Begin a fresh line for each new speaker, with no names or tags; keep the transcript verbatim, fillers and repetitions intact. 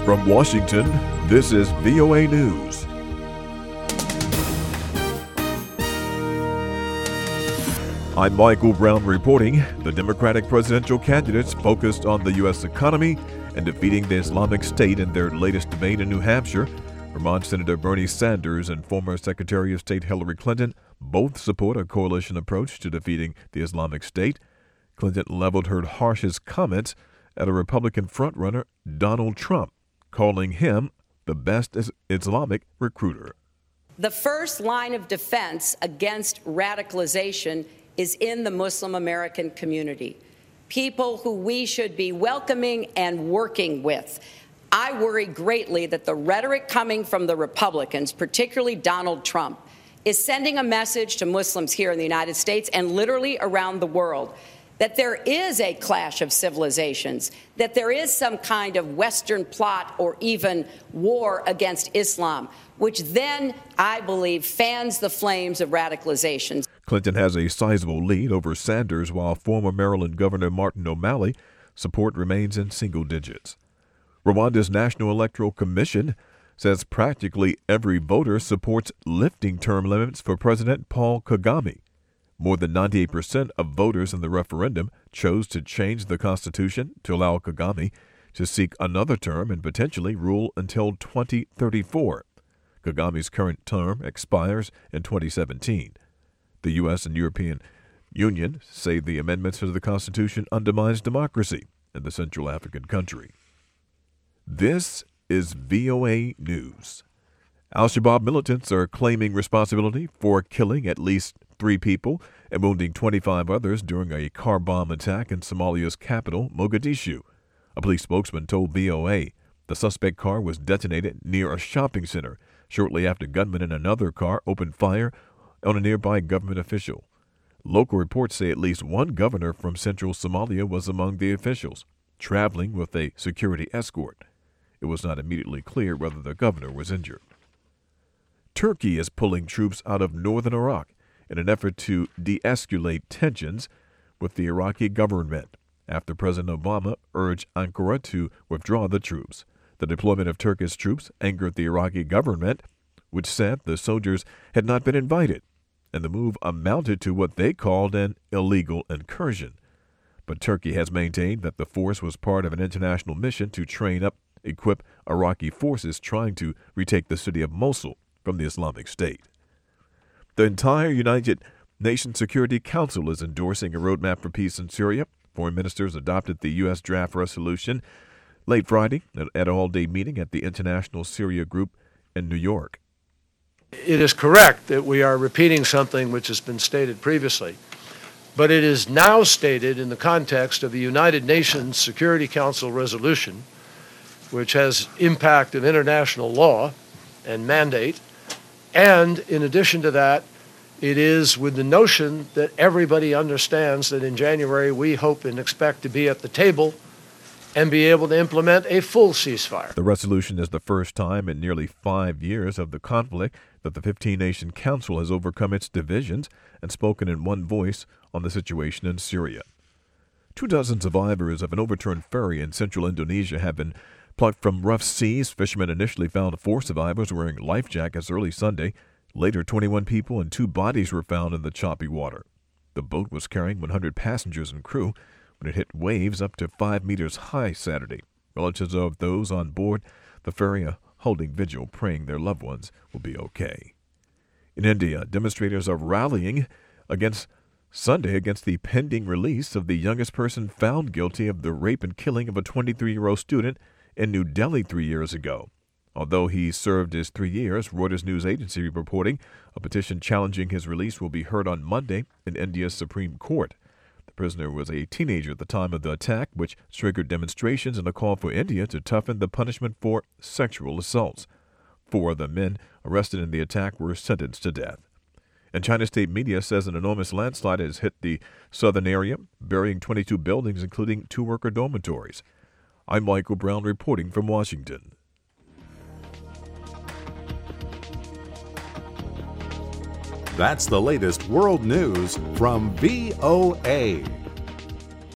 From Washington, this is V O A News. I'm Michael Brown reporting. The Democratic presidential candidates focused on the U S economy and defeating the Islamic State in their latest debate in New Hampshire. Vermont Senator Bernie Sanders and former Secretary of State Hillary Clinton both support a coalition approach to defeating the Islamic State. Clinton leveled her harshest comments at a Republican frontrunner, Donald Trump, calling him the best Islamic recruiter.
The first line of defense against radicalization is in the Muslim American community, people who we should be welcoming and working with. I worry greatly that the rhetoric coming from the Republicans, particularly Donald Trump, is sending a message to Muslims here in the United States and literally around the world that there is a clash of civilizations, that there is some kind of Western plot or even war against Islam, which then, I believe, fans the flames of radicalization.
Clinton has a sizable lead over Sanders, while former Maryland Governor Martin O'Malley support remains in single digits. Rwanda's National Electoral Commission says practically every voter supports lifting term limits for President Paul Kagame. More than ninety-eight percent of voters in the referendum chose to change the Constitution to allow Kagame to seek another term and potentially rule until twenty thirty-four. Kagame's current term expires in twenty seventeen. The U S and European Union say the amendments to the Constitution undermines democracy in the Central African country. This is V O A News. Al-Shabaab militants are claiming responsibility for killing at least three people and wounding twenty-five others during a car bomb attack in Somalia's capital, Mogadishu. A police spokesman told V O A the suspect car was detonated near a shopping center shortly after gunmen in another car opened fire on a nearby government official. Local reports say at least one governor from central Somalia was among the officials, traveling with a security escort. It was not immediately clear whether the governor was injured. Turkey is pulling troops out of northern Iraq in an effort to de-escalate tensions with the Iraqi government after President Obama urged Ankara to withdraw the troops. The deployment of Turkish troops angered the Iraqi government, which said the soldiers had not been invited, and the move amounted to what they called an illegal incursion. But Turkey has maintained that the force was part of an international mission to train up, equip Iraqi forces trying to retake the city of Mosul from the Islamic State. The entire United Nations Security Council is endorsing a roadmap for peace in Syria. Foreign ministers adopted the U S draft resolution late Friday at an all-day meeting at the International Syria Group in New York.
It is correct that we are repeating something which has been stated previously, but it is now stated in the context of the United Nations Security Council resolution, which has impact of international law and mandate. And in addition to that, it is with the notion that everybody understands that in January we hope and expect to be at the table and be able to implement a full ceasefire.
The resolution is the first time in nearly five years of the conflict that the fifteen-nation council has overcome its divisions and spoken in one voice on the situation in Syria. Two dozen survivors of an overturned ferry in central Indonesia have been plucked from rough seas. Fishermen initially found four survivors wearing life jackets early Sunday. Later, twenty-one people and two bodies were found in the choppy water. The boat was carrying one hundred passengers and crew when it hit waves up to five meters high Saturday. Relatives of those on board the ferry are holding vigil, praying their loved ones will be okay. In India, demonstrators are rallying against Sunday against the pending release of the youngest person found guilty of the rape and killing of a twenty-three-year-old student in New Delhi three years ago. Although he served his three years, Reuters news agency reporting a petition challenging his release will be heard on Monday in India's Supreme Court. The prisoner was a teenager at the time of the attack, which triggered demonstrations and a call for India to toughen the punishment for sexual assaults. Four of the men arrested in the attack were sentenced to death. And China state media says an enormous landslide has hit the southern area, burying twenty-two buildings, including two worker dormitories. I'm Michael Brown reporting from Washington.
That's the latest world news from V O A.